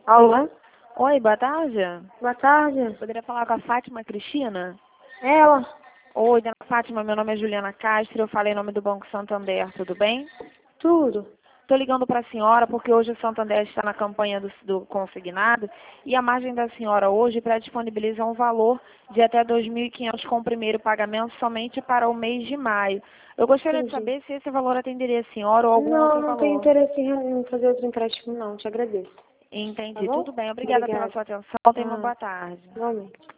Alô? Oi, boa tarde. Boa tarde. Poderia falar com a Fátima Cristina? Ela? Oi, dona Fátima, meu nome é Juliana Castro, eu falei em nome do Banco Santander, tudo bem? Tudo. Estou ligando para a senhora porque hoje o Santander está na campanha do consignado e a margem da senhora hoje pré-disponibiliza um valor de até 2.500 com o primeiro pagamento somente para o mês de maio. Eu gostaria de Entendi. saber se esse valor atenderia a senhora ou algum Não, outro não tenho valor. interesse em fazer outro empréstimo, não. Te agradeço. Tá Entendi, bom? tudo bem. Obrigada pela Obrigada. sua atenção. Tenha uma Ah, boa tarde. igualmente.